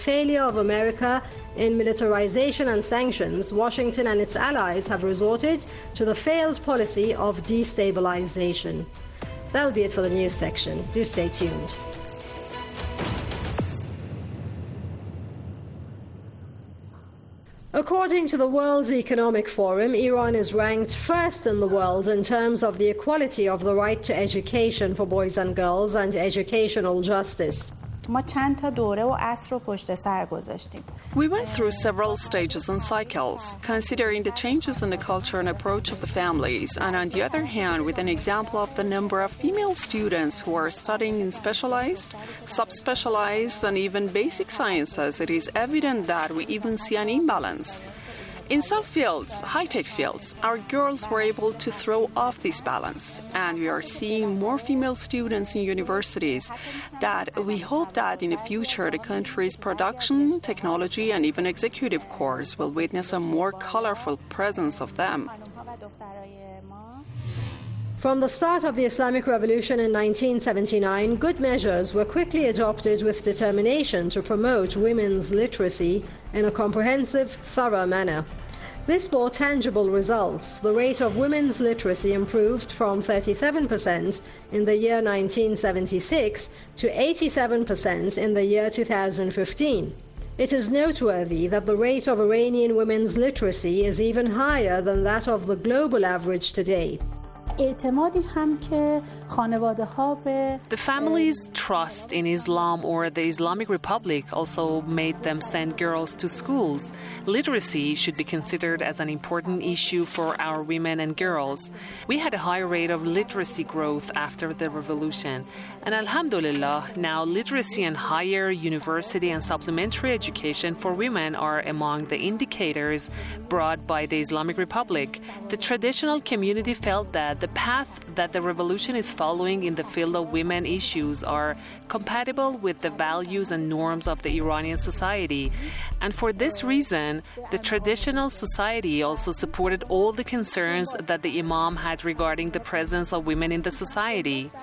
Failure of America in militarization and sanctions, Washington and its allies have resorted to the failed policy of destabilization. That'll be it for the news section. Do stay tuned. According to the World Economic Forum, Iran is ranked first in the world in terms of the equality of the right to education for boys and girls and educational justice. We went through several stages and cycles, considering the changes in the culture and approach of the families, and on the other hand, with an example of the number of female students who are studying in specialized, subspecialized, and even basic sciences, it is evident that we even see an imbalance. In some fields, high-tech fields, our girls were able to throw off this balance, and we are seeing more female students in universities that we hope that in the future the country's production, technology, and even executive corps will witness a more colorful presence of them. From the start of the Islamic Revolution in 1979, good measures were quickly adopted with determination to promote women's literacy in a comprehensive, thorough manner. This bore tangible results. The rate of women's literacy improved from 37% in the year 1976 to 87% in the year 2015. It is noteworthy that the rate of Iranian women's literacy is even higher than that of the global average today. The family's trust in Islam or the Islamic Republic also made them send girls to schools. Literacy should be considered as an important issue for our women and girls. We had a high rate of literacy growth after the revolution. And alhamdulillah, now literacy and higher university and supplementary education for women are among the indicators brought by the Islamic Republic. The traditional community felt that the path that the revolution is following in the field of women issues are compatible with the values and norms of the Iranian society. And for this reason, the traditional society also supported all the concerns that the Imam had regarding the presence of women in the society.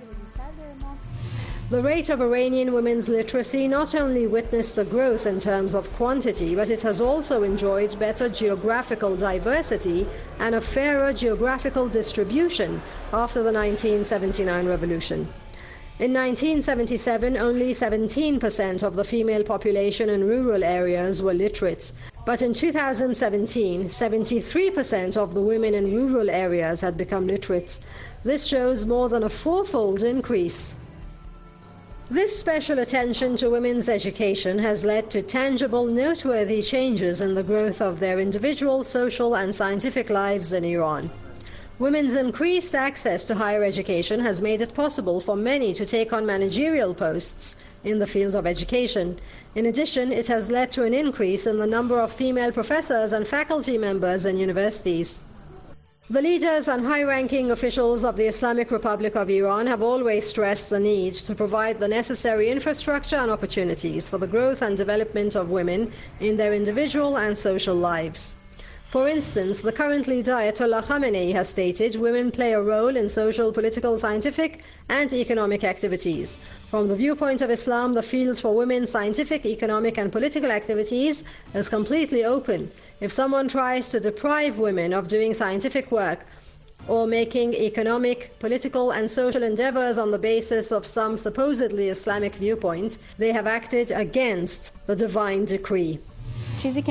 The rate of Iranian women's literacy not only witnessed a growth in terms of quantity, but it has also enjoyed better geographical diversity and a fairer geographical distribution after the 1979 revolution. In 1977, only 17% of the female population in rural areas were literate. But in 2017, 73% of the women in rural areas had become literate. This shows more than a fourfold increase. This special attention to women's education has led to tangible, noteworthy changes in the growth of their individual, social, and scientific lives in Iran. Women's increased access to higher education has made it possible for many to take on managerial posts in the field of education. In addition, it has led to an increase in the number of female professors and faculty members in universities. The leaders and high-ranking officials of the Islamic Republic of Iran have always stressed the need to provide the necessary infrastructure and opportunities for the growth and development of women in their individual and social lives. For instance, the current leader Ayatollah Khamenei has stated women play a role in social, political, scientific and economic activities. From the viewpoint of Islam, the field for women's scientific, economic and political activities is completely open. If someone tries to deprive women of doing scientific work or making economic, political and social endeavors on the basis of some supposedly Islamic viewpoint, they have acted against the divine decree. What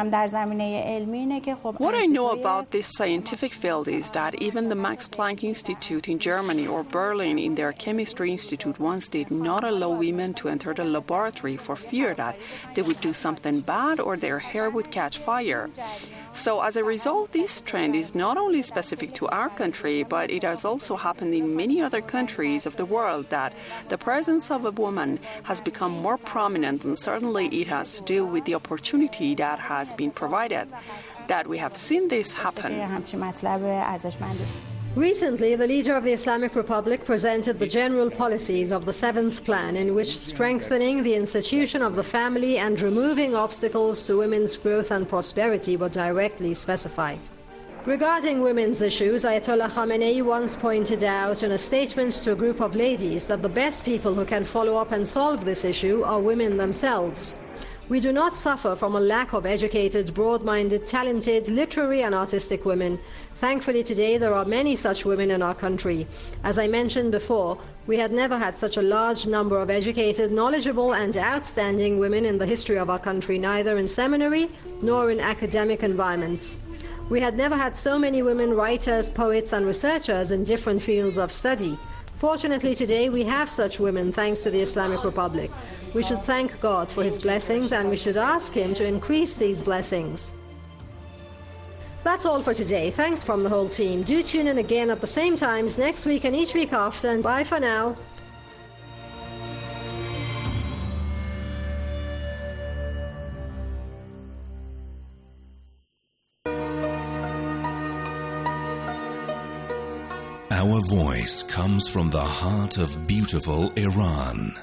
I know about this scientific field is that even the Max Planck Institute in Germany or Berlin in their chemistry institute once did not allow women to enter the laboratory for fear that they would do something bad or their hair would catch fire. So as a result, this trend is not only specific to our country, but it has also happened in many other countries of the world that the presence of a woman has become more prominent, and certainly it has to do with the opportunity that has been provided, that we have seen this happen. Recently, the leader of the Islamic Republic presented the general policies of the 7th Plan, in which strengthening the institution of the family and removing obstacles to women's growth and prosperity were directly specified. Regarding women's issues, Ayatollah Khamenei once pointed out in a statement to a group of ladies that the best people who can follow up and solve this issue are women themselves. We do not suffer from a lack of educated, broad-minded, talented, literary and artistic women. Thankfully today there are many such women in our country. As I mentioned before, we had never had such a large number of educated, knowledgeable and outstanding women in the history of our country, neither in seminary nor in academic environments. We had never had so many women writers, poets and researchers in different fields of study. Fortunately today we have such women thanks to the Islamic Republic. We should thank God for his blessings and we should ask him to increase these blessings. That's all for today. Thanks from the whole team. Do tune in again at the same times next week and each week after, and bye for now. Our voice comes from the heart of beautiful Iran.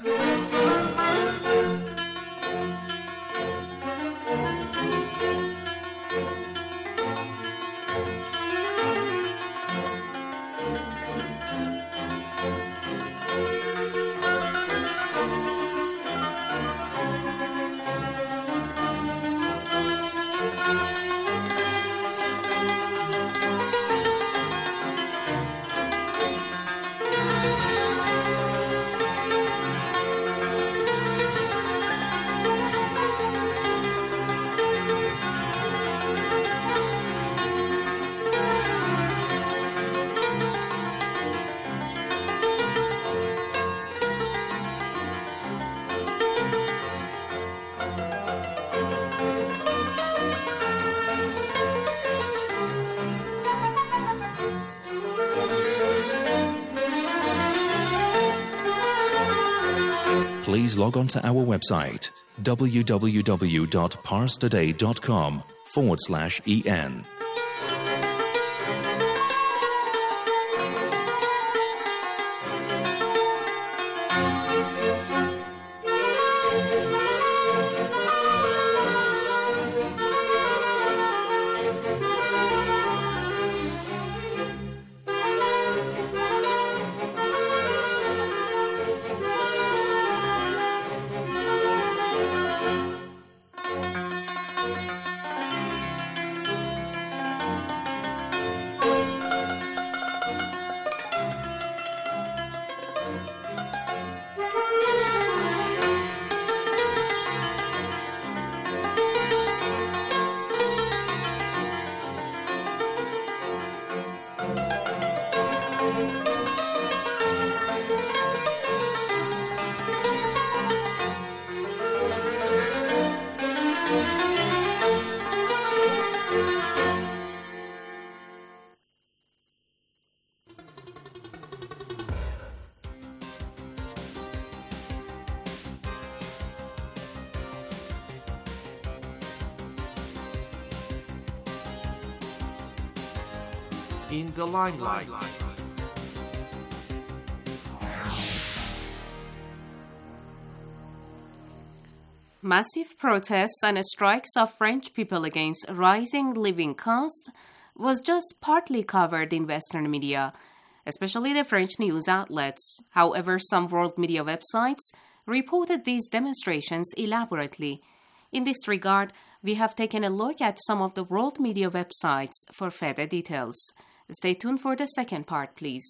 Please log on to our website www.parstoday.com/en. In the limelight. Massive protests and strikes of French people against rising living costs was just partly covered in Western media, especially the French news outlets. However, some world media websites reported these demonstrations elaborately. In this regard, we have taken a look at some of the world media websites for further details. Stay tuned for the second part, please.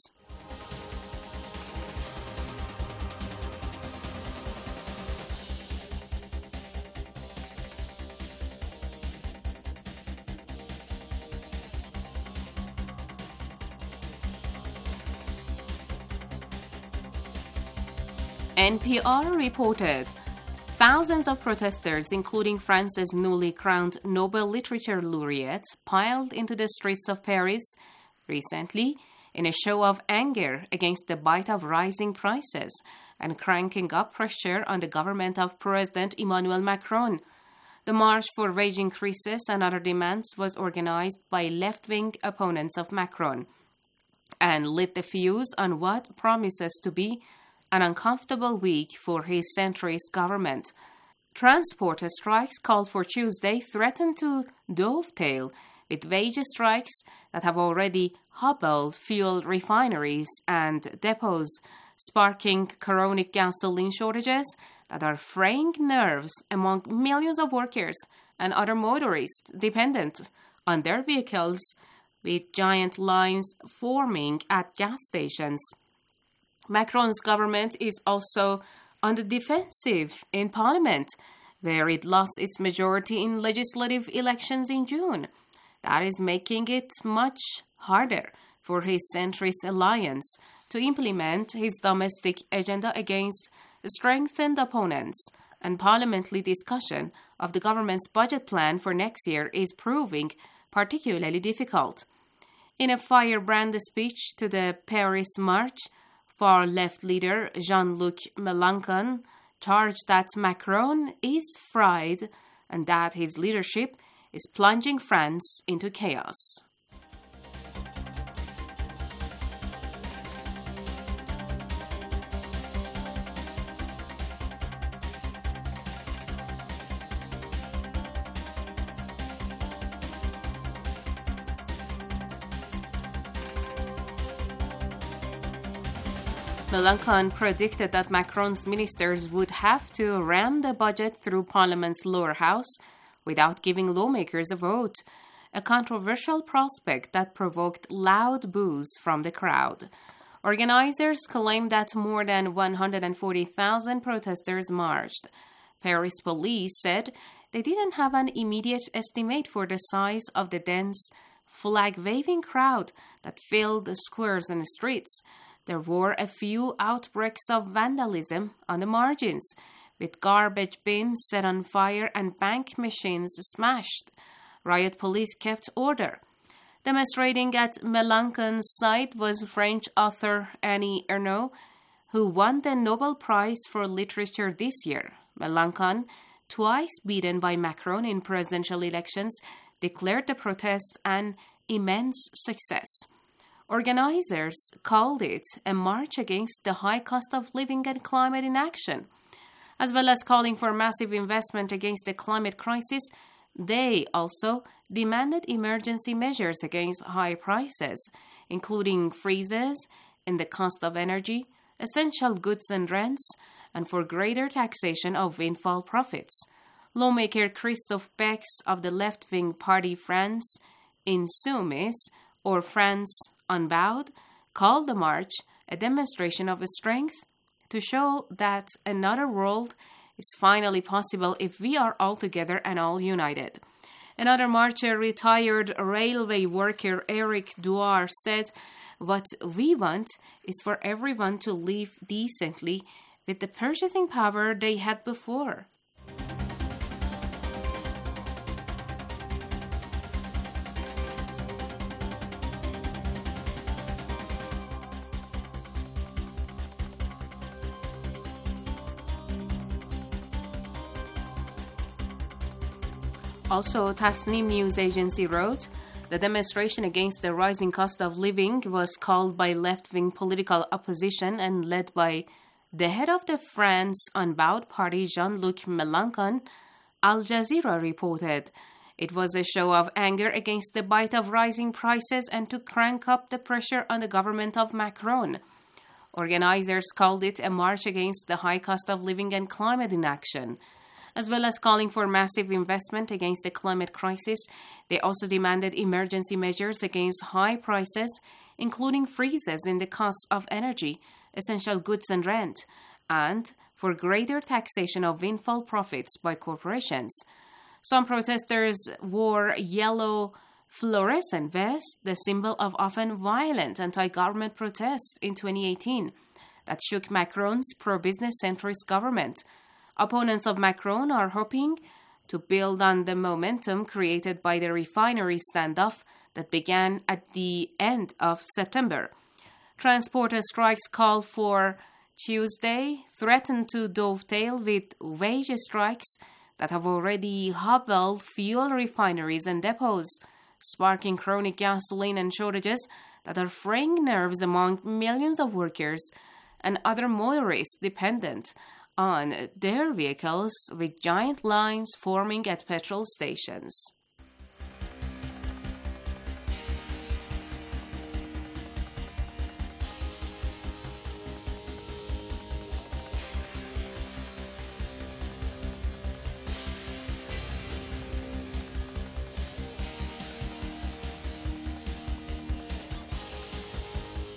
NPR reported thousands of protesters, including France's newly crowned Nobel Literature laureate, piled into the streets of Paris recently in a show of anger against the bite of rising prices and cranking up pressure on the government of President Emmanuel Macron. The March for Wage Increases and Other Demands was organized by left-wing opponents of Macron and lit the fuse on what promises to be an uncomfortable week for his centrist government. Transport strikes called for Tuesday threatened to dovetail with wage strikes that have already hobbled fuel refineries and depots, sparking chronic gasoline shortages that are fraying nerves among millions of workers and other motorists dependent on their vehicles, with giant lines forming at gas stations. Macron's government is also on the defensive in Parliament, where it lost its majority in legislative elections in June. That is making it much harder for his centrist alliance to implement his domestic agenda against strengthened opponents, and parliamentary discussion of the government's budget plan for next year is proving particularly difficult. In a firebrand speech to the Paris March, far-left leader Jean-Luc Mélenchon charged that Macron is fried and that his leadership is plunging France into chaos. Mélenchon predicted that Macron's ministers would have to ram the budget through Parliament's lower house without giving lawmakers a vote, a controversial prospect that provoked loud boos from the crowd. Organizers claim that more than 140,000 protesters marched. Paris police said they didn't have an immediate estimate for the size of the dense, flag-waving crowd that filled the squares and streets. There were a few outbreaks of vandalism on the margins, with garbage bins set on fire and bank machines smashed. Riot police kept order. Demonstrating at Mélenchon's site was French author Annie Ernaux, who won the Nobel Prize for Literature this year. Mélenchon, twice beaten by Macron in presidential elections, declared the protest an immense success. Organizers called it a march against the high cost of living and climate inaction. As well as calling for massive investment against the climate crisis, they also demanded emergency measures against high prices, including freezes in the cost of energy, essential goods and rents, and for greater taxation of windfall profits. Lawmaker Christophe Bex of the left-wing party France Insoumise, or France Unbowed, called the march a demonstration of strength to show that another world is finally possible if we are all together and all united. Another marcher, retired railway worker Eric Douar, said, "What we want is for everyone to live decently with the purchasing power they had before." Also, Tasnim news agency wrote, the demonstration against the rising cost of living was called by left-wing political opposition and led by the head of the France Unbowed party, Jean-Luc Mélenchon. Al Jazeera reported it was a show of anger against the bite of rising prices and to crank up the pressure on the government of Macron. Organizers called it a march against the high cost of living and climate inaction. As well as calling for massive investment against the climate crisis, they also demanded emergency measures against high prices, including freezes in the costs of energy, essential goods and rent, and for greater taxation of windfall profits by corporations. Some protesters wore yellow fluorescent vests, the symbol of often violent anti-government protests in 2018, that shook Macron's pro-business centrist government. Opponents of Macron are hoping to build on the momentum created by the refinery standoff that began at the end of September. Transporter strikes called for Tuesday threaten to dovetail with wage strikes that have already hobbled fuel refineries and depots, sparking chronic gasoline and shortages that are fraying nerves among millions of workers and other motorists dependent on their vehicles, with giant lines forming at petrol stations.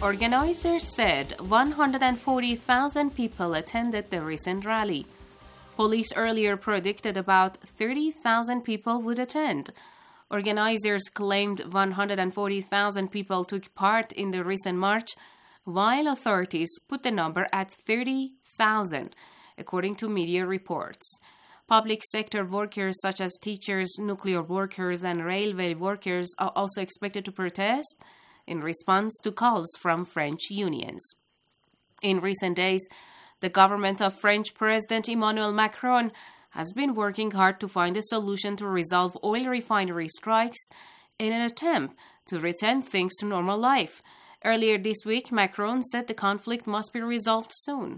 Organizers said 140,000 people attended the recent rally. Police earlier predicted about 30,000 people would attend. Organizers claimed 140,000 people took part in the recent march, while authorities put the number at 30,000, according to media reports. Public sector workers such as teachers, nuclear workers, and railway workers are also expected to protest in response to calls from French unions. In recent days, the government of French President Emmanuel Macron has been working hard to find a solution to resolve oil refinery strikes in an attempt to return things to normal life. Earlier this week, Macron said the conflict must be resolved soon.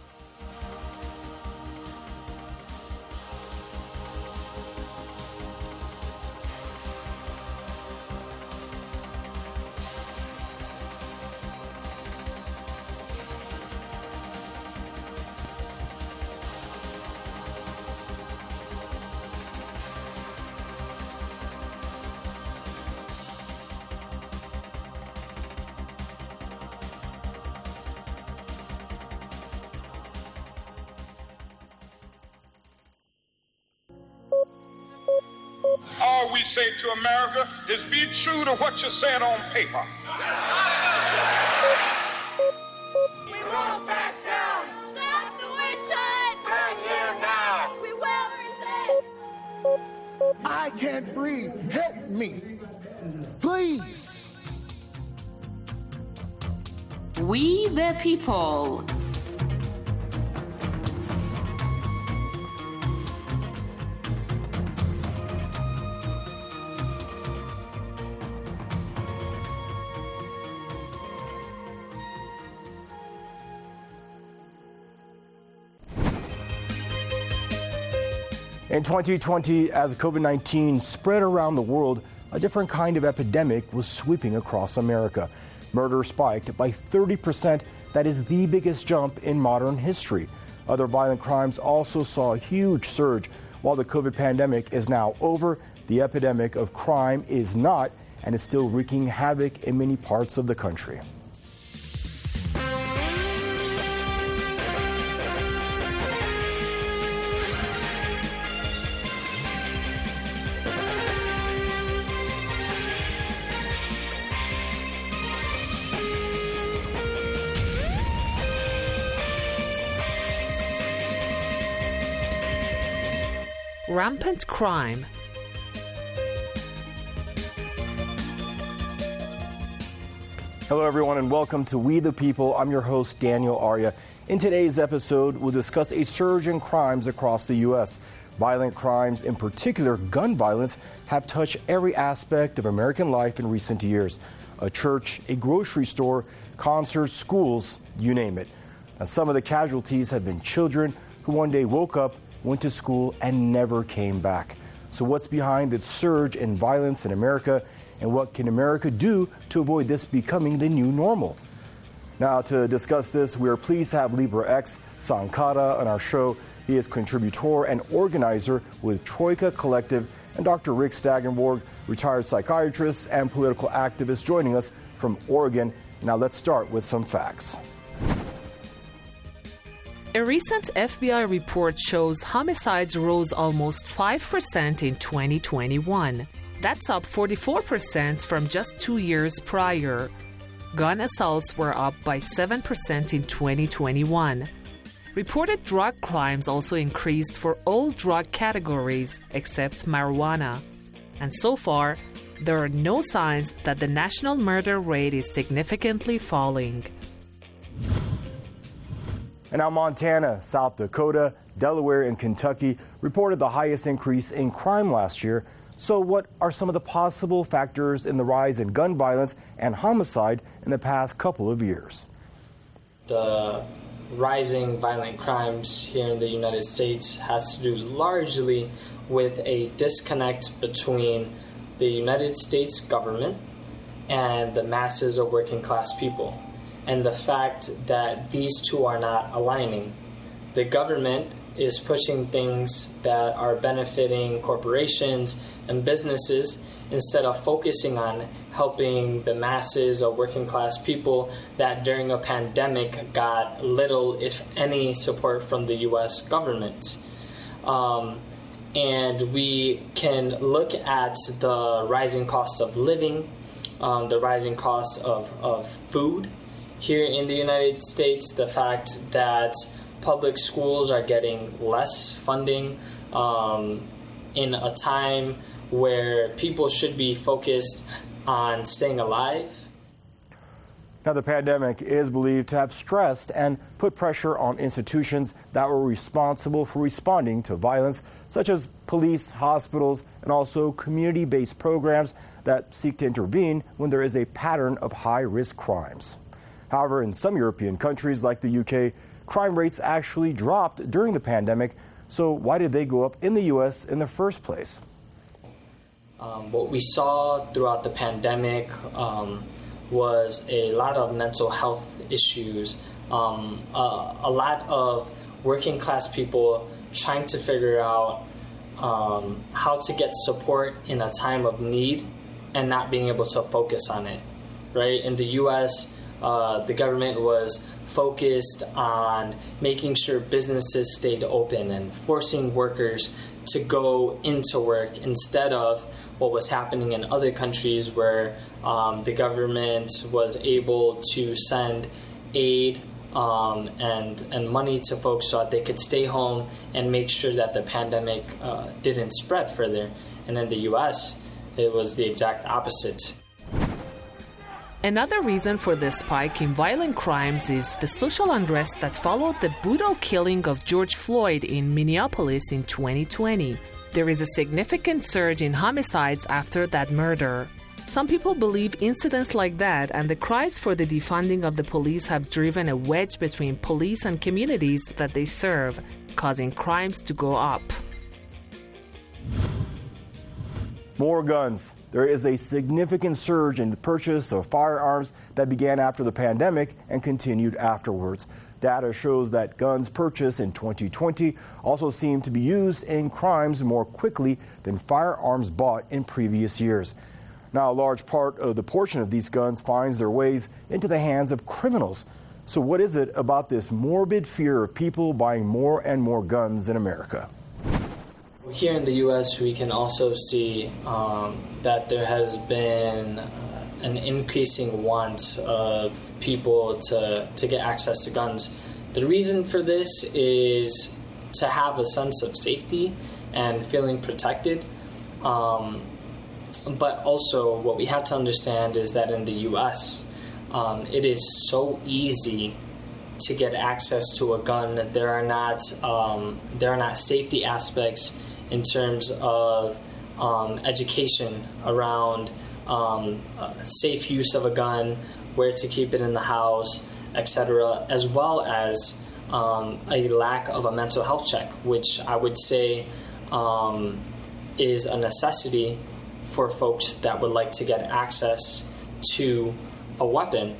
All we say to America is be true to what you said on paper. We won't back down. Stop the witch hunt. Turn here now. We will resist. I can't breathe. Help me. Please. We the people. In 2020, as COVID-19 spread around the world, a different kind of epidemic was sweeping across America. Murder spiked by 30%. That is the biggest jump in modern history. Other violent crimes also saw a huge surge. While the COVID pandemic is now over, the epidemic of crime is not and is still wreaking havoc in many parts of the country. Rampant crime. Hello, everyone, and welcome to We the People. I'm your host, Daniel Arya. In today's episode, we'll discuss a surge in crimes across the U.S. Violent crimes, in particular gun violence, have touched every aspect of American life in recent years. A church, a grocery store, concerts, schools, you name it. And some of the casualties have been children who one day woke up, went to school, and never came back. So what's behind this surge in violence in America, and what can America do to avoid this becoming the new normal? Now, to discuss this, we are pleased to have LibreX Sankara on our show. He is contributor and organizer with Troika Collective, and Dr. Rick Stagenborg, retired psychiatrist and political activist, joining us from Oregon. Now, let's start with some facts. A recent FBI report shows homicides rose almost 5% in 2021. That's up 44% from just 2 years prior. Gun assaults were up by 7% in 2021. Reported drug crimes also increased for all drug categories except marijuana. And so far, there are no signs that the national murder rate is significantly falling. And now Montana, South Dakota, Delaware, and Kentucky reported the highest increase in crime last year. So what are some of the possible factors in the rise in gun violence and homicide in the past couple of years? The rising violent crimes here in the United States has to do largely with a disconnect between the United States government and the masses of working class people. And the fact that these two are not aligning. The government is pushing things that are benefiting corporations and businesses instead of focusing on helping the masses of working class people that during a pandemic got little, if any, support from the U.S. government. And we can look at the rising cost of living, the rising cost of food here in the United States, the fact that public schools are getting less funding in a time where people should be focused on staying alive. Now, the pandemic is believed to have stressed and put pressure on institutions that were responsible for responding to violence, such as police, hospitals, and also community-based programs that seek to intervene when there is a pattern of high-risk crimes. However, in some European countries like the UK, crime rates actually dropped during the pandemic. So why did they go up in the U.S. in the first place? What we saw throughout the pandemic was a lot of mental health issues, a lot of working class people trying to figure out how to get support in a time of need and not being able to focus on it, right? In the U.S., the government was focused on making sure businesses stayed open and forcing workers to go into work instead of what was happening in other countries where the government was able to send aid and money to folks so that they could stay home and make sure that the pandemic didn't spread further. And in the U.S., it was the exact opposite. Another reason for the spike in violent crimes is the social unrest that followed the brutal killing of George Floyd in Minneapolis in 2020. There is a significant surge in homicides after that murder. Some people believe incidents like that and the cries for the defunding of the police have driven a wedge between police and communities that they serve, causing crimes to go up. More guns. There is a significant surge in the purchase of firearms that began after the pandemic and continued afterwards. Data shows that guns purchased in 2020 also seem to be used in crimes more quickly than firearms bought in previous years. Now, a large part of the portion of these guns finds their ways into the hands of criminals. So what is it about this morbid fear of people buying more and more guns in America? Here in the U.S., we can also see that there has been an increasing want of people to get access to guns. The reason for this is to have a sense of safety and feeling protected. But also what we have to understand is that in the U.S., it is so easy to get access to a gun. There are not safety aspects in terms of education around safe use of a gun, where to keep it in the house, etc., as well as a lack of a mental health check, which I would say is a necessity for folks that would like to get access to a weapon.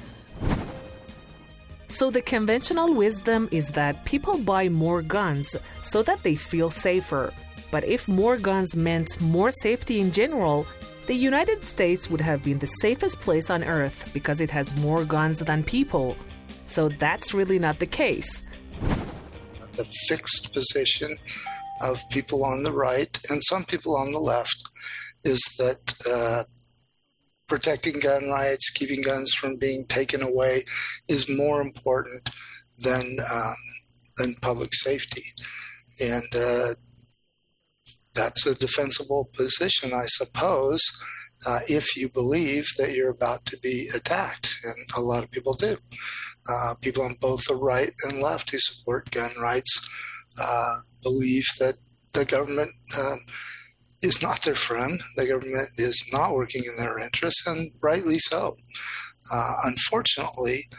So the conventional wisdom is that people buy more guns so that they feel safer. But if more guns meant more safety in general, the United States would have been the safest place on earth because it has more guns than people. So that's really not the case. The fixed position of people on the right and some people on the left is that protecting gun rights, keeping guns from being taken away is more important than public safety. And that's a defensible position, I suppose, if you believe that you're about to be attacked, and a lot of people do. People on both the right and left who support gun rights believe that the government is not their friend. The government is not working in their interests, and rightly so. Unfortunately,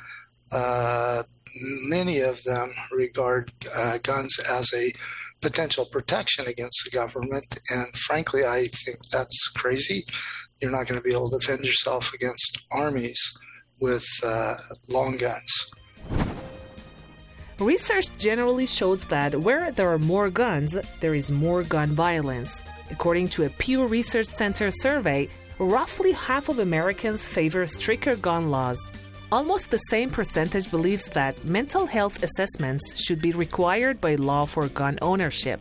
many of them regard guns as a potential protection against the government, and frankly, I think that's crazy. You're not going to be able to defend yourself against armies with long guns. Research generally shows that where there are more guns, there is more gun violence. According to a Pew Research Center survey, roughly half of Americans favor stricter gun laws. Almost the same percentage believes that mental health assessments should be required by law for gun ownership.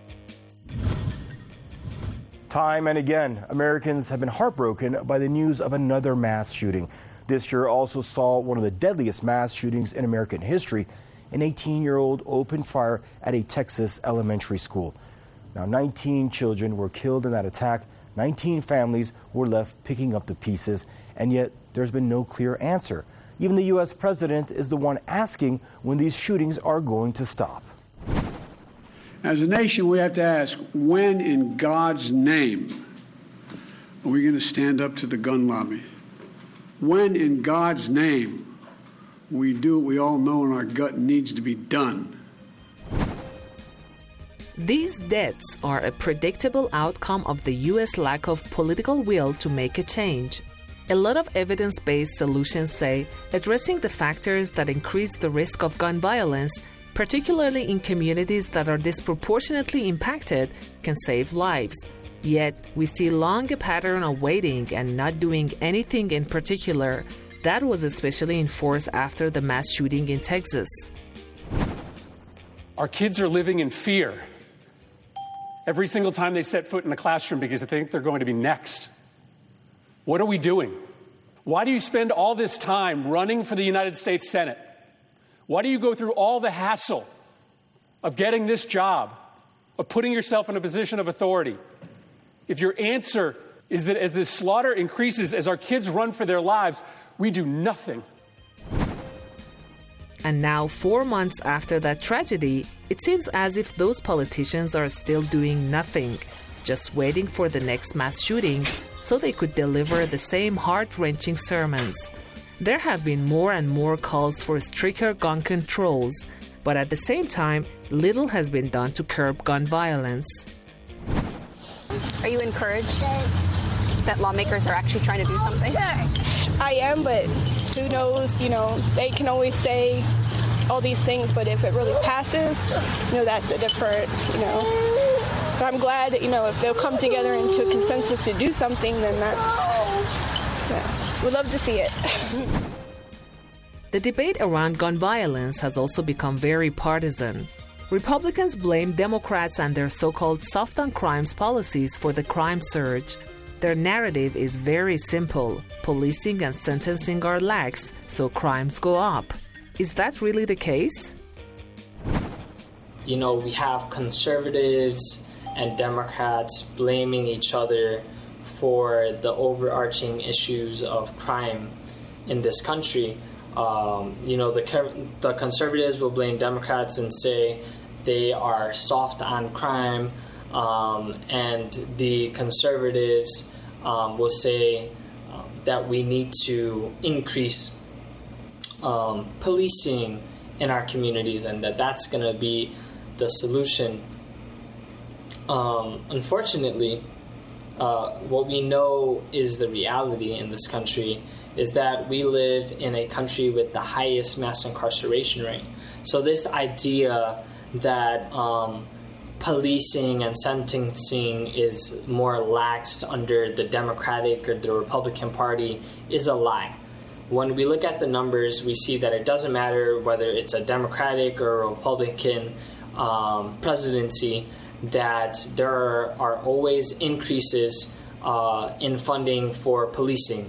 Time and again, Americans have been heartbroken by the news of another mass shooting. This year also saw one of the deadliest mass shootings in American history. An 18-year-old opened fire at a Texas elementary school. Now, 19 children were killed in that attack. 19 families were left picking up the pieces, and yet there's been no clear answer. Even the U.S. president is the one asking when these shootings are going to stop. As a nation, we have to ask, when in God's name are we going to stand up to the gun lobby? When in God's name we do what we all know in our gut needs to be done? These deaths are a predictable outcome of the U.S. lack of political will to make a change. A lot of evidence-based solutions say addressing the factors that increase the risk of gun violence, particularly in communities that are disproportionately impacted, can save lives. Yet, we see long a pattern of waiting and not doing anything in particular. That was especially enforced after the mass shooting in Texas. Our kids are living in fear every single time they set foot in the classroom because they think they're going to be next. What are we doing? Why do you spend all this time running for the United States Senate? Why do you go through all the hassle of getting this job, of putting yourself in a position of authority? If your answer is that as this slaughter increases, as our kids run for their lives, we do nothing. And now, 4 months after that tragedy, it seems as if those politicians are still doing nothing, just waiting for the next mass shooting so they could deliver the same heart-wrenching sermons. There have been more and more calls for stricter gun controls, but at the same time, little has been done to curb gun violence. Are you encouraged that lawmakers are actually trying to do something? I am, but who knows, they can always say all these things, but if it really passes, that's a different, But I'm glad that, if they'll come together into a consensus to do something, then we'd love to see it. The debate around gun violence has also become very partisan. Republicans blame Democrats and their so-called soft on crimes policies for the crime surge. Their narrative is very simple. Policing and sentencing are lax, so crimes go up. Is that really the case? We have conservatives and Democrats blaming each other for the overarching issues of crime in this country. The conservatives will blame Democrats and say they are soft on crime, and the conservatives will say that we need to increase policing in our communities and that's going to be the solution. Unfortunately, what we know is the reality in this country is that we live in a country with the highest mass incarceration rate. So this idea that policing and sentencing is more laxed under the Democratic or the Republican Party is a lie. When we look at the numbers, we see that it doesn't matter whether it's a Democratic or a Republican presidency, that there are always increases in funding for policing.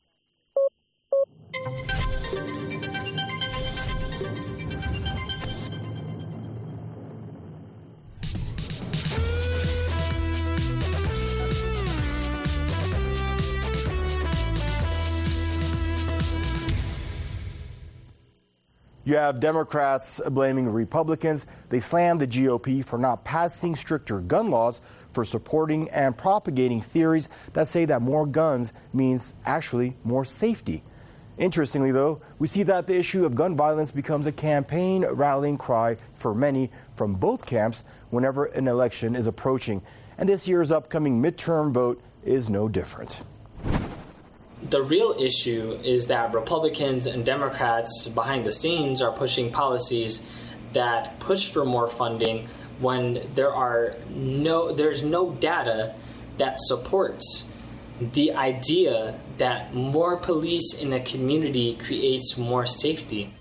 You have Democrats blaming Republicans. They slammed the GOP for not passing stricter gun laws, for supporting and propagating theories that say that more guns means actually more safety. Interestingly, though, we see that the issue of gun violence becomes a campaign rallying cry for many from both camps whenever an election is approaching. And this year's upcoming midterm vote is no different. The real issue is that Republicans and Democrats behind the scenes are pushing policies that push for more funding when there's no data that supports the idea that more police in a community creates more safety.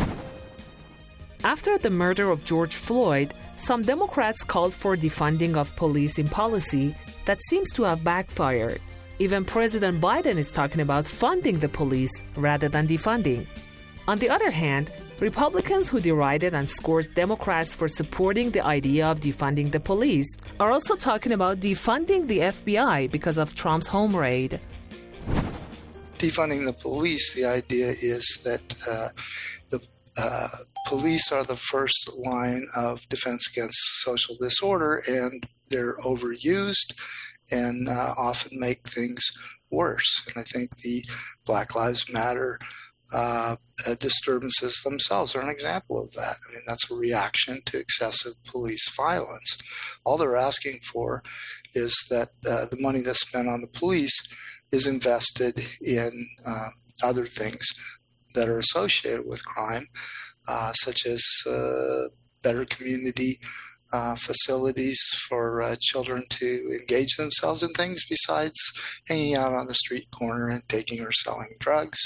After the murder of George Floyd, some Democrats called for defunding of policing policy that seems to have backfired. Even President Biden is talking about funding the police rather than defunding. On the other hand, Republicans who derided and scored Democrats for supporting the idea of defunding the police are also talking about defunding the FBI because of Trump's home raid. Defunding the police, the idea is that the police are the first line of defense against social disorder, and they're overused and often make things worse. And I think the Black Lives Matter disturbances themselves are an example of that. I mean, that's a reaction to excessive police violence. All they're asking for is that the money that's spent on the police is invested in other things that are associated with crime, such as better community facilities for children to engage themselves in things besides hanging out on the street corner and taking or selling drugs.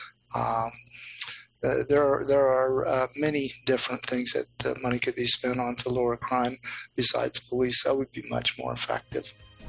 There are many different things that money could be spent on to lower crime besides police. That would be much more effective.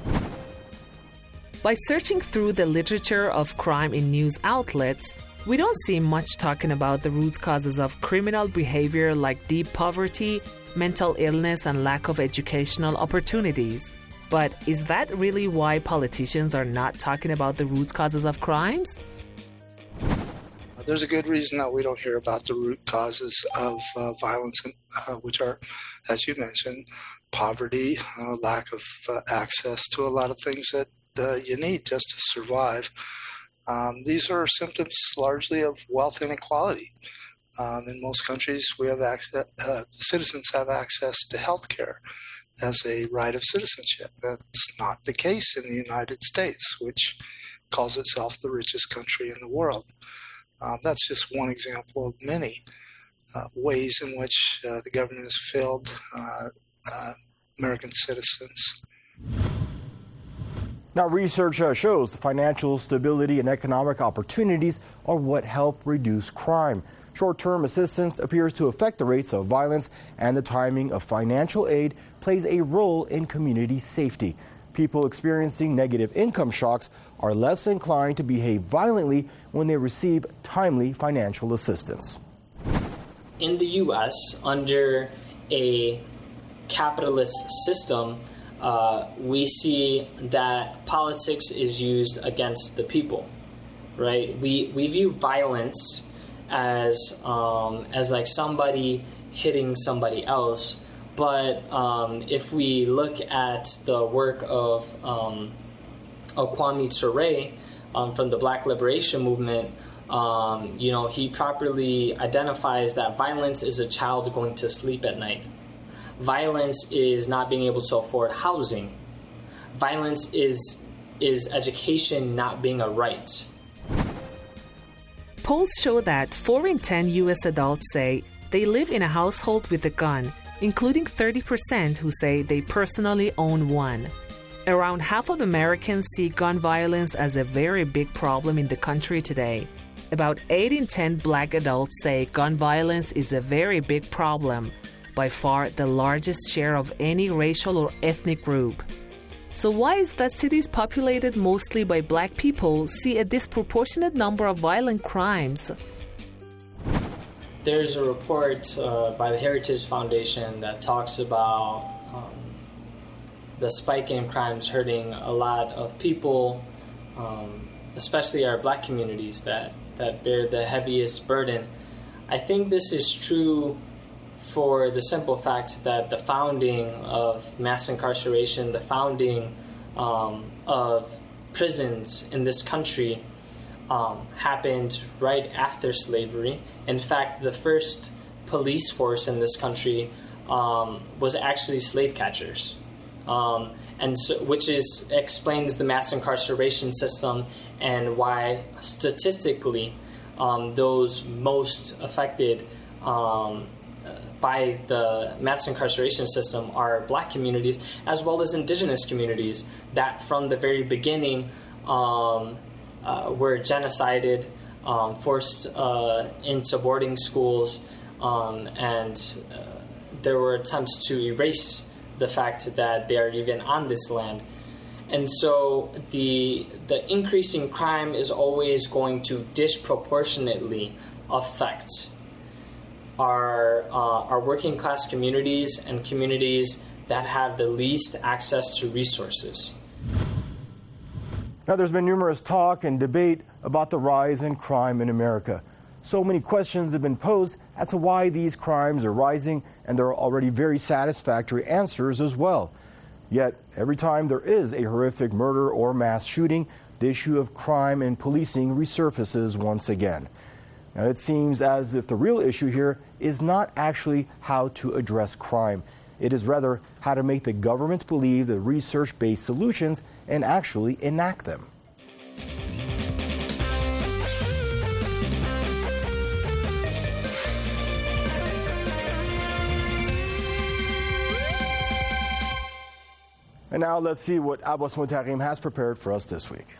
By searching through the literature of crime in news outlets, we don't see much talking about the root causes of criminal behavior like deep poverty, mental illness, and lack of educational opportunities. But is that really why politicians are not talking about the root causes of crimes? There's a good reason that we don't hear about the root causes of violence, which are, as you mentioned, poverty, lack of access to a lot of things that you need just to survive. These are symptoms largely of wealth inequality. In most countries, we have access, citizens have access to health care as a right of citizenship. That's not the case in the United States, which calls itself the richest country in the world. That's just one example of many ways in which the government has failed American citizens. Now, research shows financial stability and economic opportunities are what help reduce crime. Short-term assistance appears to affect the rates of violence, and the timing of financial aid plays a role in community safety. People experiencing negative income shocks are less inclined to behave violently when they receive timely financial assistance. In the U.S., under a capitalist system, we see that politics is used against the people, right? We view violence as like somebody hitting somebody else. But if we look at the work of Kwame Ture from the Black Liberation Movement, he properly identifies that violence is a child going to sleep at night. Violence is not being able to afford housing. Violence is education not being a right. Polls show that 4 in 10 U.S. adults say they live in a household with a gun, including 30% who say they personally own one. Around half of Americans see gun violence as a very big problem in the country today. About 8 in 10 Black adults say gun violence is a very big problem, by far the largest share of any racial or ethnic group. So why is that cities populated mostly by Black people see a disproportionate number of violent crimes? There's a report by the Heritage Foundation that talks about the spike in crimes hurting a lot of people, especially our Black communities that bear the heaviest burden. I think this is true for the simple fact that the founding of mass incarceration, the founding of prisons in this country happened right after slavery. In fact, the first police force in this country was actually slave catchers, and so, which explains the mass incarceration system and why statistically those most affected by the mass incarceration system are Black communities as well as indigenous communities that from the very beginning were genocided, forced into boarding schools, and there were attempts to erase the fact that they are even on this land. And so the increasing crime is always going to disproportionately affect our working class communities and communities that have the least access to resources. Now, there's been numerous talk and debate about the rise in crime in America. So many questions have been posed as to why these crimes are rising, and there are already very satisfactory answers as well. Yet, every time there is a horrific murder or mass shooting, the issue of crime and policing resurfaces once again. Now, it seems as if the real issue here is not actually how to address crime. It is rather how to make the government believe the research-based solutions and actually enact them. And now let's see what Abbas Mutarim has prepared for us this week.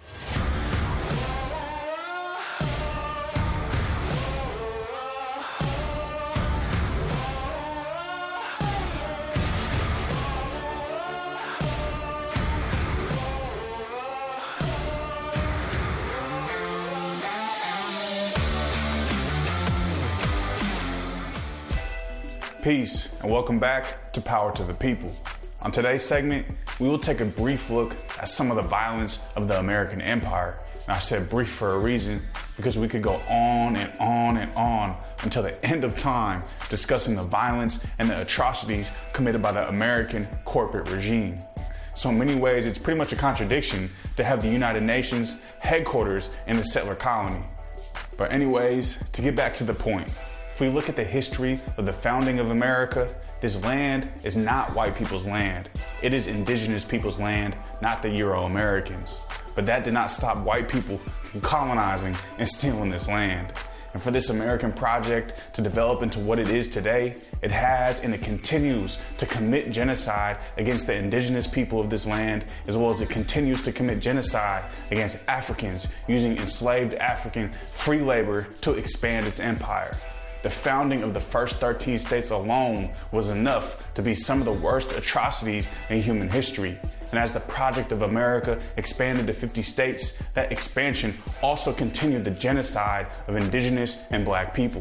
Peace and welcome back to Power to the People. On today's segment, we will take a brief look at some of the violence of the American empire. And I said brief for a reason, because we could go on and on and on until the end of time discussing the violence and the atrocities committed by the American corporate regime. So in many ways, it's pretty much a contradiction to have the United Nations headquarters in the settler colony. But anyways, to get back to the point, if we look at the history of the founding of America, this land is not white people's land. It is indigenous people's land, not the Euro-Americans. But that did not stop white people from colonizing and stealing this land. And for this American project to develop into what it is today, it has and it continues to commit genocide against the indigenous people of this land, as well as it continues to commit genocide against Africans using enslaved African free labor to expand its empire. The founding of the first 13 states alone was enough to be some of the worst atrocities in human history. And as the Project of America expanded to 50 states, that expansion also continued the genocide of indigenous and Black people.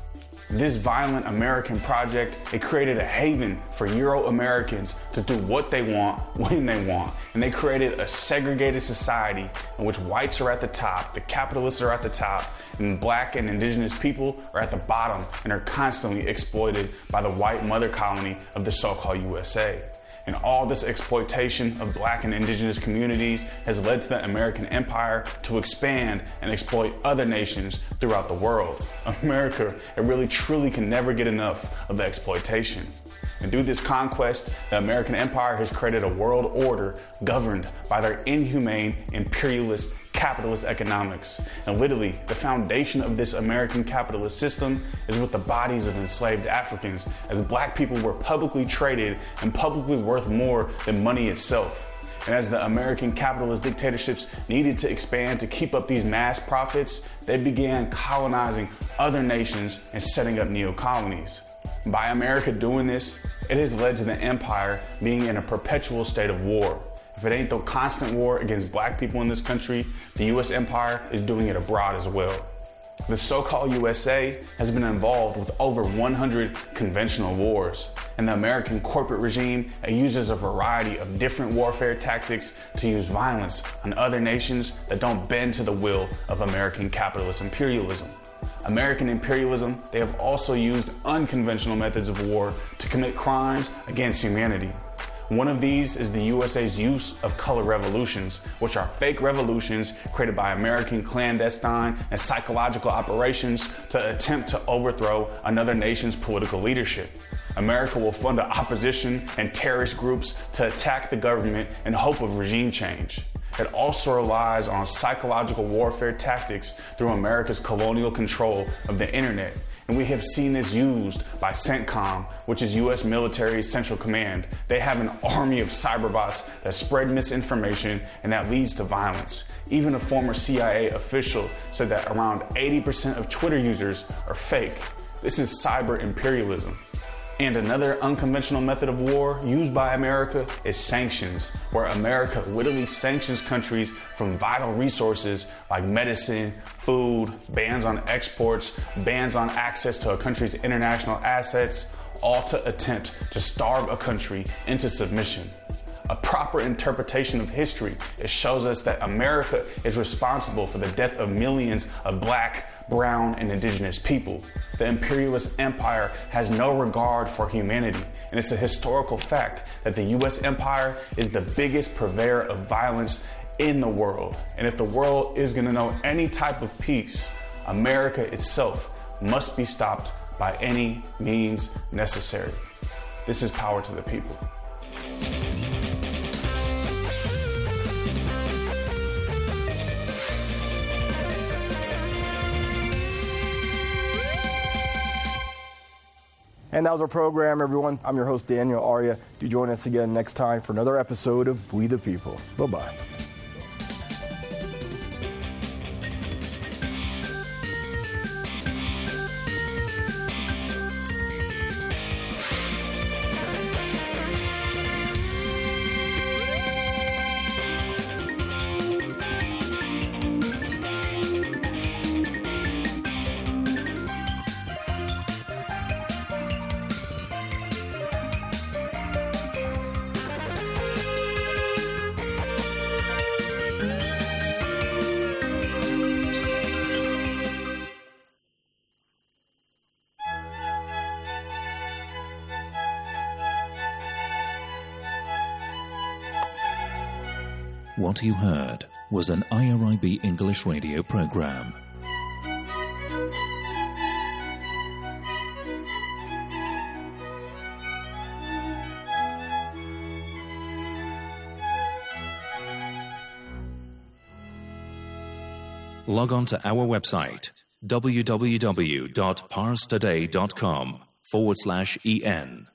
This violent American project, it created a haven for Euro-Americans to do what they want, when they want. And they created a segregated society in which whites are at the top, the capitalists are at the top, and Black and indigenous people are at the bottom and are constantly exploited by the white mother colony of the so-called USA. And all this exploitation of Black and indigenous communities has led to the American empire to expand and exploit other nations throughout the world. America, it really truly can never get enough of the exploitation. And through this conquest, the American empire has created a world order governed by their inhumane, imperialist, capitalist economics. And literally, the foundation of this American capitalist system is with the bodies of enslaved Africans, as Black people were publicly traded and publicly worth more than money itself. And as the American capitalist dictatorships needed to expand to keep up these mass profits, they began colonizing other nations and setting up neo-colonies. By America doing this, it has led to the empire being in a perpetual state of war. If it ain't the constant war against Black people in this country, the U.S. empire is doing it abroad as well. The so-called USA has been involved with over 100 conventional wars, and the American corporate regime uses a variety of different warfare tactics to use violence on other nations that don't bend to the will of American capitalist imperialism. American imperialism, they have also used unconventional methods of war to commit crimes against humanity. One of these is the USA's use of color revolutions, which are fake revolutions created by American clandestine and psychological operations to attempt to overthrow another nation's political leadership. America will fund the opposition and terrorist groups to attack the government in hope of regime change. It also relies on psychological warfare tactics through America's colonial control of the internet. And we have seen this used by CENTCOM, which is U.S. military central command. They have an army of cyberbots that spread misinformation and that leads to violence. Even a former CIA official said that around 80% of Twitter users are fake. This is cyber imperialism. And another unconventional method of war used by America is sanctions, where America literally sanctions countries from vital resources like medicine, food, bans on exports, bans on access to a country's international assets, all to attempt to starve a country into submission. A proper interpretation of history, it shows us that America is responsible for the death of millions of black, brown, and indigenous people. The imperialist empire has no regard for humanity, and it's a historical fact that the U.S. empire is the biggest purveyor of violence in the world. And if the world is going to know any type of peace, America itself must be stopped by any means necessary. This is Power to the People. And that was our program, everyone. I'm your host, Daniel Arya. Do join us again next time for another episode of We the People. Bye-bye. What you heard was an IRIB English radio program. Log on to our website www.parstoday.com/en.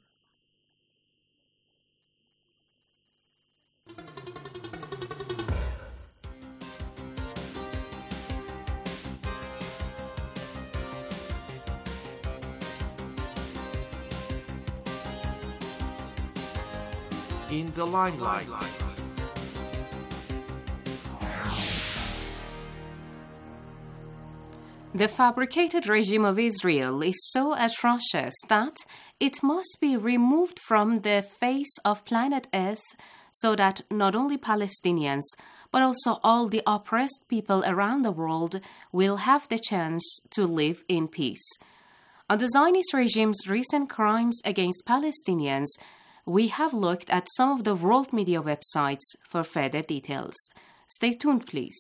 In the limelight. The fabricated regime of Israel is so atrocious that it must be removed from the face of planet Earth so that not only Palestinians, but also all the oppressed people around the world will have the chance to live in peace. On the Zionist regime's recent crimes against Palestinians, we have looked at some of the world media websites for further details. Stay tuned, please.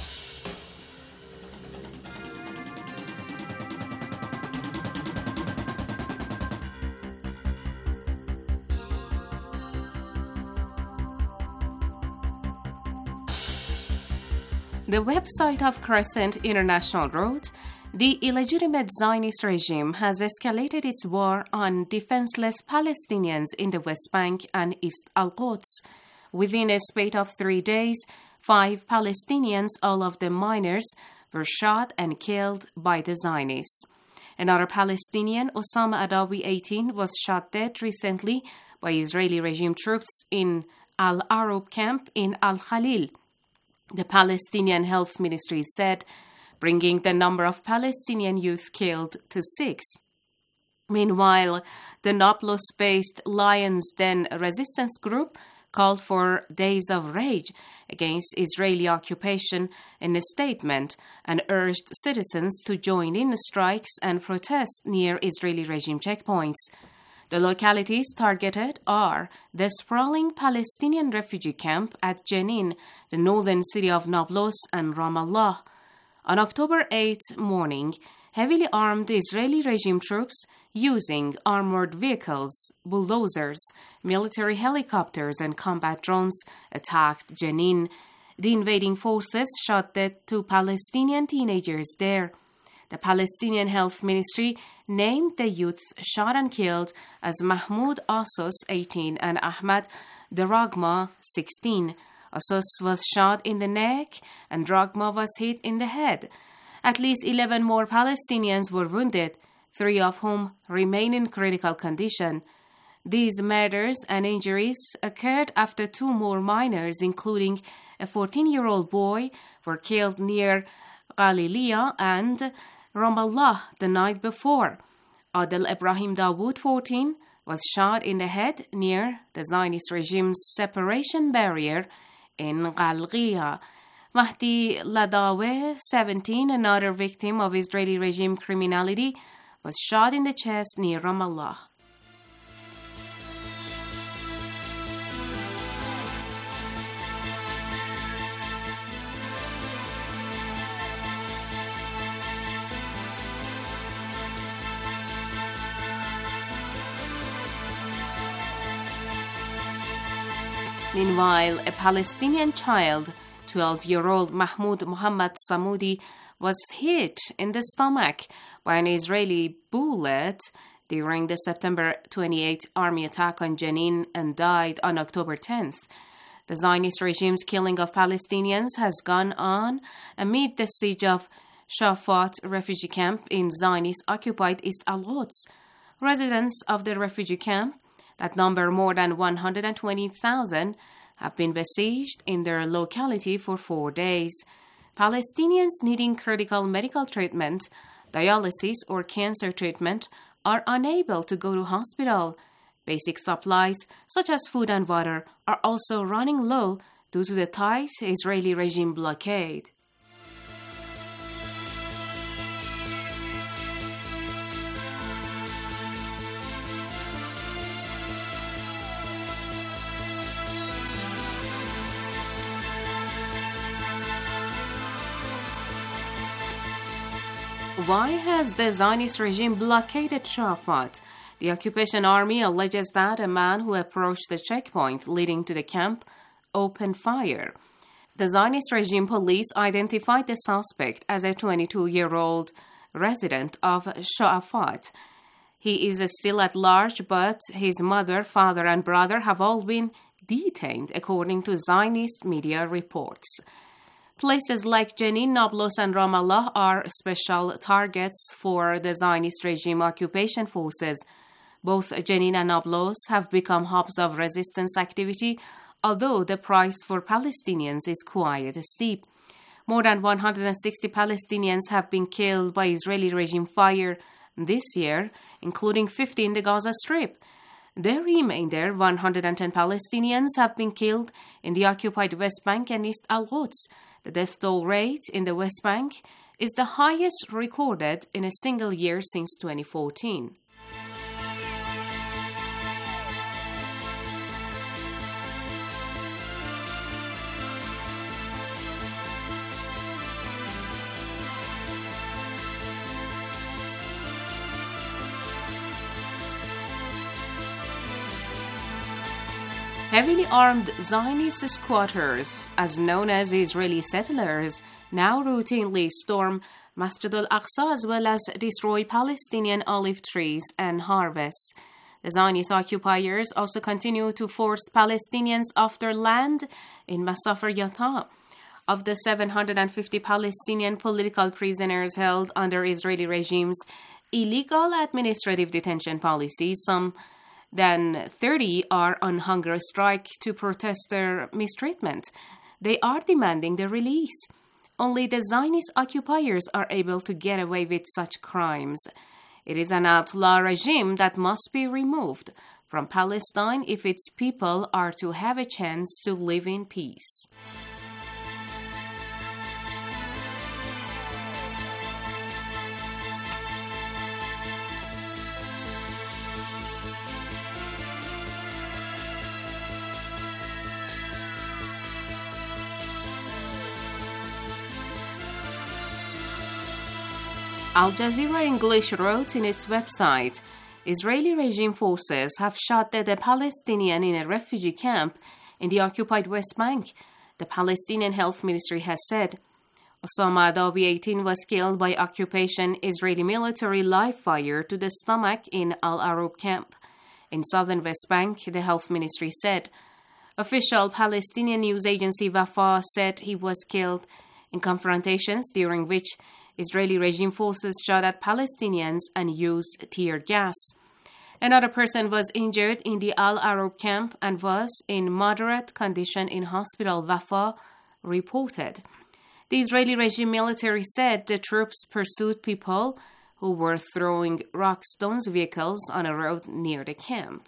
The website of Crescent International wrote, the illegitimate Zionist regime has escalated its war on defenseless Palestinians in the West Bank and East Al-Quds. Within a spate of 3 days, 5 Palestinians, all of them minors, were shot and killed by the Zionists. Another Palestinian, Osama Adawi, 18, was shot dead recently by Israeli regime troops in Al-Arub camp in Al-Khalil. The Palestinian Health Ministry said, bringing the number of Palestinian youth killed to 6. Meanwhile, the Nablus-based Lions Den resistance group called for days of rage against Israeli occupation in a statement and urged citizens to join in strikes and protests near Israeli regime checkpoints. The localities targeted are the sprawling Palestinian refugee camp at Jenin, the northern city of Nablus, and Ramallah. On October 8 morning, heavily armed Israeli regime troops using armored vehicles, bulldozers, military helicopters, and combat drones attacked Jenin. The invading forces shot dead 2 Palestinian teenagers there. The Palestinian Health Ministry named the youths shot and killed as Mahmoud Asos, 18, and Ahmad Dragma, 16. Asos was shot in the neck and Dragma was hit in the head. At least 11 more Palestinians were wounded, 3 of whom remain in critical condition. These murders and injuries occurred after 2 more minors, including a 14-year-old boy, were killed near Galilee and Ramallah the night before. Adel Ibrahim Dawood, 14, was shot in the head near the Zionist regime's separation barrier in Galilee. Mahdi Ladawe, 17, another victim of Israeli regime criminality, was shot in the chest near Ramallah. Meanwhile, a Palestinian child, 12-year-old Mahmoud Muhammad Samoudi, was hit in the stomach by an Israeli bullet during the September 28 army attack on Jenin and died on October 10th. The Zionist regime's killing of Palestinians has gone on amid the siege of Shafat refugee camp in Zionist-occupied East Al-Quds. Residents of the refugee camp, that number more than 120,000, have been besieged in their locality for 4 days. Palestinians needing critical medical treatment, dialysis, or cancer treatment are unable to go to hospital. Basic supplies, such as food and water, are also running low due to the tight Israeli regime blockade. Why has the Zionist regime blockaded Shafat? The occupation army alleges that a man who approached the checkpoint leading to the camp opened fire. The Zionist regime police identified the suspect as a 22-year-old resident of Shafat. He is still at large, but his mother, father, and brother have all been detained, according to Zionist media reports. Places like Jenin, Nablus, and Ramallah are special targets for the Zionist regime occupation forces. Both Jenin and Nablus have become hubs of resistance activity, although the price for Palestinians is quite steep. More than 160 Palestinians have been killed by Israeli regime fire this year, including 50 in the Gaza Strip. The remainder, 110 Palestinians, have been killed in the occupied West Bank and East Al-Quds. The death toll rate in the West Bank is the highest recorded in a single year since 2014. Heavily armed Zionist squatters, as known as Israeli settlers, now routinely storm Masjid al-Aqsa as well as destroy Palestinian olive trees and harvests. The Zionist occupiers also continue to force Palestinians off their land in Masafer Yatta. Of the 750 Palestinian political prisoners held under Israeli regime's illegal administrative detention policy, some than 30 are on hunger strike to protest their mistreatment. They are demanding their release. Only the Zionist occupiers are able to get away with such crimes. It is an outlaw regime that must be removed from Palestine if its people are to have a chance to live in peace. Al Jazeera English wrote in its website, Israeli regime forces have shot dead a Palestinian in a refugee camp in the occupied West Bank. The Palestinian Health Ministry has said, Osama Adawi, 18, was killed by occupation Israeli military live fire to the stomach in Al Arub camp in southern West Bank, the health ministry said. Official Palestinian news agency Wafa said he was killed in confrontations during which Israeli regime forces shot at Palestinians and used tear gas. Another person was injured in the Al Arub camp and was in moderate condition in hospital, Wafa reported. The Israeli regime military said the troops pursued people who were throwing rock stones vehicles on a road near the camp.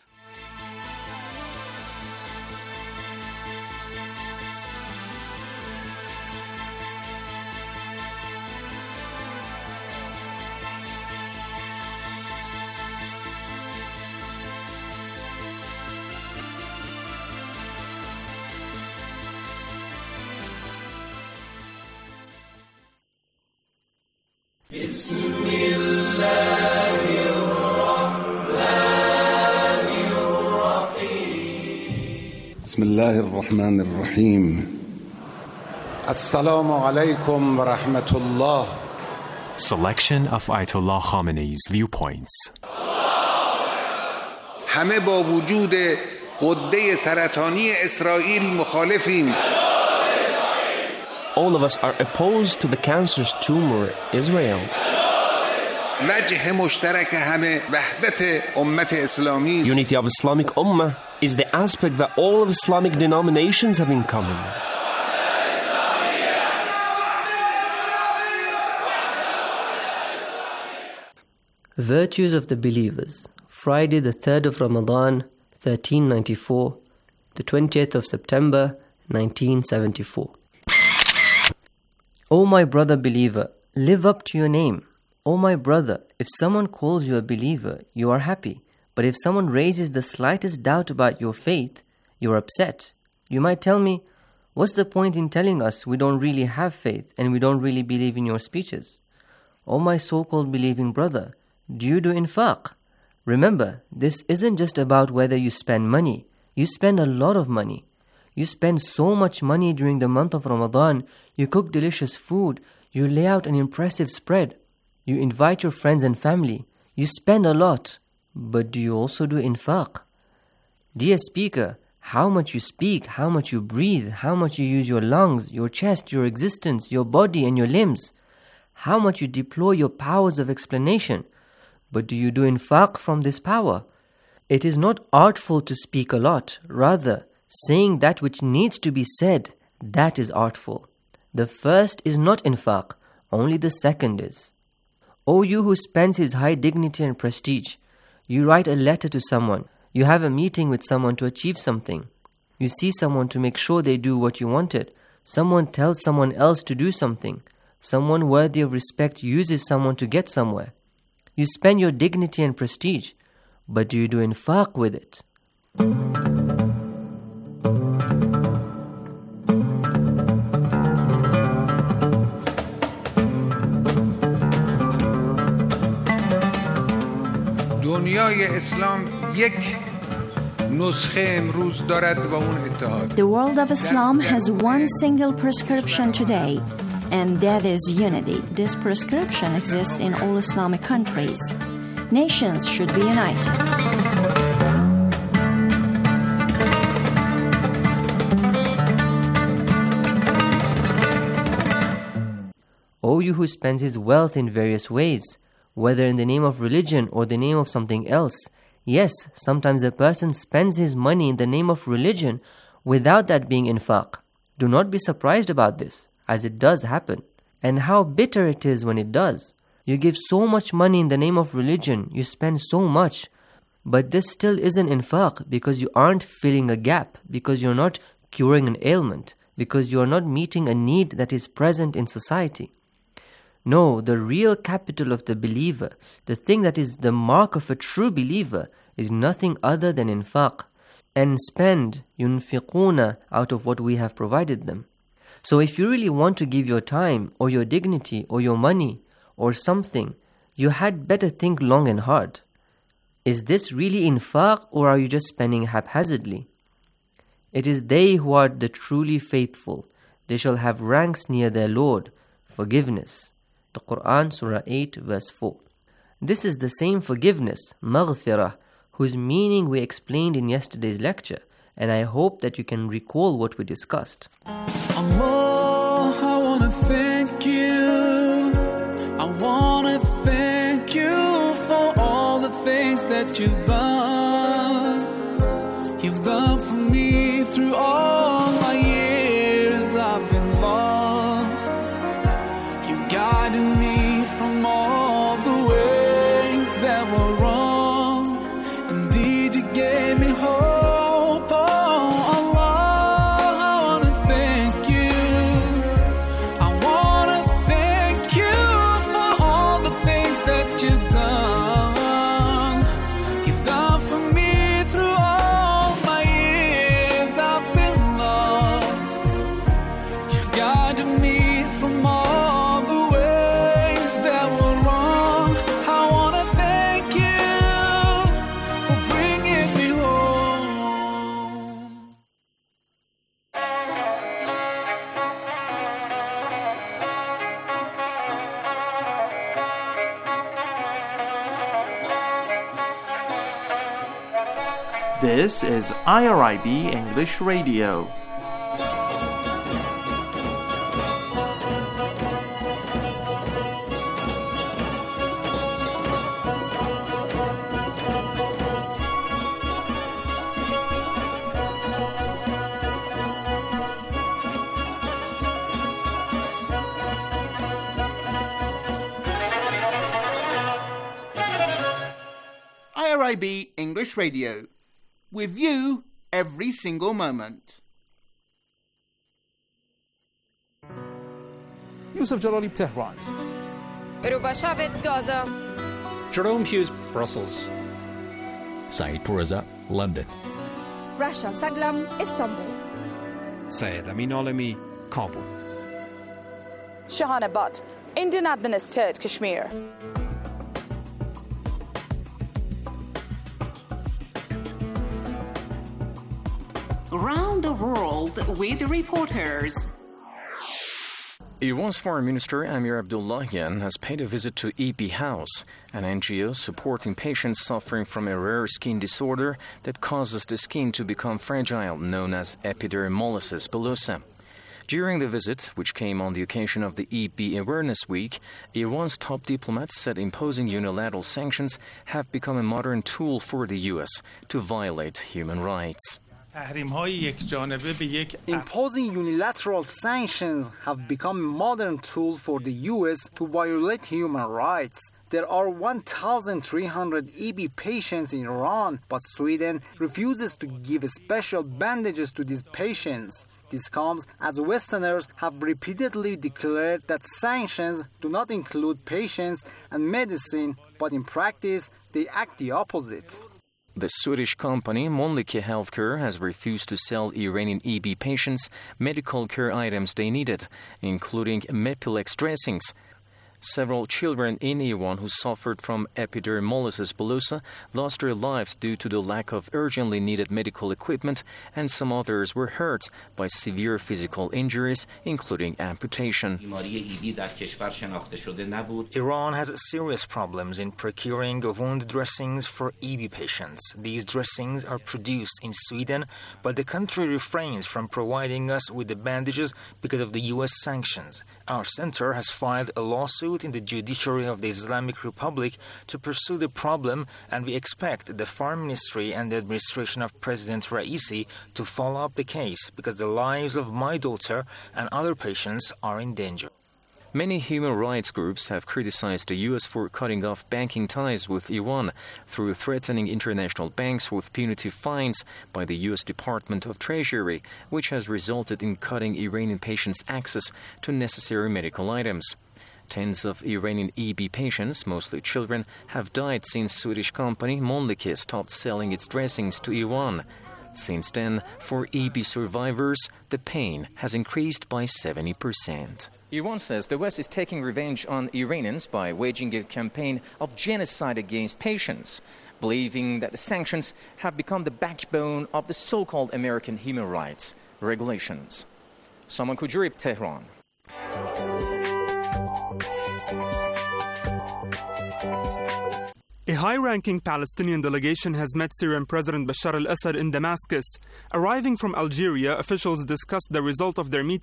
بسم الله الرحمن الرحيم السلام عليكم ورحمة الله. Selection of Ayatollah Khamenei's viewpoints. همه با وجود غده سرطانی اسرائیل مخالفیم. All of us are opposed to the cancerous tumor, Israel. وجه مشترک همه وحدت امت اسلامی. Unity of Islamic Ummah is the aspect that all of Islamic denominations have in common. Virtues of the Believers. Friday the 3rd of Ramadan, 1394, the 20th of September, 1974. O my brother believer, live up to your name. O my brother, if someone calls you a believer, you are happy. But if someone raises the slightest doubt about your faith, you are upset. You might tell me, what's the point in telling us we don't really have faith and we don't really believe in your speeches? O my so-called believing brother, do you do infaq? Remember, this isn't just about whether you spend money. You spend a lot of money. You spend so much money during the month of Ramadan. You cook delicious food. You lay out an impressive spread. You invite your friends and family. You spend a lot. But do you also do infaq? Dear speaker, how much you speak, how much you breathe, how much you use your lungs, your chest, your existence, your body and your limbs, how much you deploy your powers of explanation. But do you do infaq from this power? It is not artful to speak a lot. Rather, saying that which needs to be said, that is artful. The first is not infaq, only the second is. O you who spends his high dignity and prestige, you write a letter to someone, you have a meeting with someone to achieve something. You see someone to make sure they do what you wanted. Someone tells someone else to do something. Someone worthy of respect uses someone to get somewhere. You spend your dignity and prestige, but do you do infaq with it? دنیای اسلام یک نسخه امروز دارد و اون اتحاد. The world of Islam has one single prescription today, and that is unity. This prescription exists in all Islamic countries. Nations should be united. O you who spends his wealth in various ways, whether in the name of religion or the name of something else. Yes, sometimes a person spends his money in the name of religion without that being infaq. Do not be surprised about this, as it does happen. And how bitter it is when it does. You give so much money in the name of religion, you spend so much, but this still isn't infaq because you aren't filling a gap, because you're not curing an ailment, because you're not meeting a need that is present in society. No, the real capital of the believer, the thing that is the mark of a true believer, is nothing other than infaq. And spend, yunfiquna, out of what we have provided them. So if you really want to give your time, or your dignity, or your money, or something, you had better think long and hard. Is this really infaq, or are you just spending haphazardly? It is they who are the truly faithful. They shall have ranks near their Lord. forgiveness. The Quran, Surah 8, verse 4. This is the same forgiveness, maghfirah, whose meaning we explained in yesterday's lecture, and I hope that you can recall what we discussed. Allah, I want to thank you. I want to thank you for all the things that you've done. You've done for me through all my years I've been lost. You guided me from all the ways that were wrong. Indeed, you gave me hope. This is IRIB English Radio. IRIB English Radio. With you every single moment. Yusuf Jalali, Tehran. Rubashabet, Gaza. Jerome Hughes, Brussels. Saeed Poureza, London. Rasha Saglam, Istanbul. Syed Amin Alami, Kabul. Shahana Butt, Indian administered Kashmir. Around the world with reporters. Iran's Foreign Minister Amir Abdullahian has paid a visit to EP House, an NGO supporting patients suffering from a rare skin disorder that causes the skin to become fragile, known as epidermolysis bullosa. During the visit, which came on the occasion of the EP Awareness Week, Iran's top diplomats said imposing unilateral sanctions have become a modern tool for the U.S. to violate human rights. Imposing unilateral sanctions have become a modern tool for the U.S. to violate human rights. There are 1,300 EB patients in Iran, but Sweden refuses to give special bandages to these patients. This comes as Westerners have repeatedly declared that sanctions do not include patients and medicine, but in practice, they act the opposite. The Swedish company Mölnlycke Healthcare has refused to sell Iranian EB patients medical care items they needed, including Mepilex dressings. Several children in Iran who suffered from epidermolysis bullosa lost their lives due to the lack of urgently needed medical equipment, and some others were hurt by severe physical injuries, including amputation. Iran has serious problems in procuring wound dressings for EB patients. These dressings are produced in Sweden, but the country refrains from providing us with the bandages because of the U.S. sanctions. Our center has filed a lawsuit in the judiciary of the Islamic Republic to pursue the problem, and we expect the Foreign Ministry and the administration of President Raisi to follow up the case because the lives of my daughter and other patients are in danger. Many human rights groups have criticized the U.S. for cutting off banking ties with Iran through threatening international banks with punitive fines by the U.S. Department of Treasury, which has resulted in cutting Iranian patients' access to necessary medical items. Tens of Iranian EB patients, mostly children, have died since Swedish company Mölnlycke stopped selling its dressings to Iran. Since then, for EB survivors, the pain has increased by 70%. Iran says the West is taking revenge on Iranians by waging a campaign of genocide against patients, believing that the sanctions have become the backbone of the so-called American human rights regulations. Saman Kujurib, Tehran. high-ranking Palestinian delegation has met Syrian President Bashar al-Assad in Damascus. Arriving from Algeria, officials discussed the result of their meeting